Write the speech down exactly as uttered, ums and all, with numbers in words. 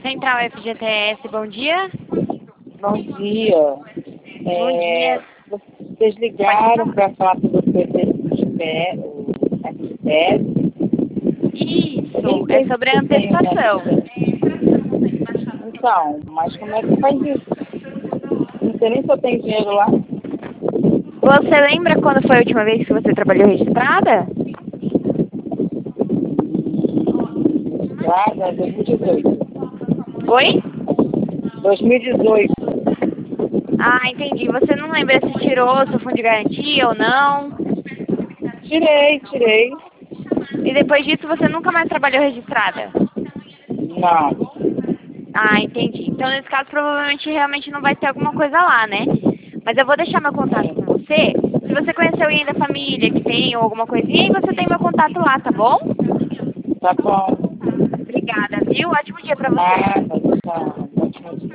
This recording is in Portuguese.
Central F G T S, bom dia. Bom dia. Bom É, dia. vocês ligaram para falar sobre o P T o F G T S? Eu Isso, nem é sei sobre se a eu tenho antecipação. Então, mas como é que faz isso? Não sei nem se eu tenho dinheiro lá. Você lembra quando foi a última vez que você trabalhou registrada? Lá, né, dois mil e dezoito. Oi? dois mil e dezoito. Ah, entendi. Você não lembra se tirou seu fundo de garantia ou não? Tirei, tirei. E depois disso você nunca mais trabalhou registrada? Não. Ah, entendi. Então, nesse caso, provavelmente realmente não vai ter alguma coisa lá, né? Mas eu vou deixar meu contato com você. Se você conhecer alguém da família que tem ou alguma coisinha, aí você tem meu contato lá, tá bom? Tá bom. Obrigada, viu? Ótimo dia pra você. Nada, tá. Ótimo dia.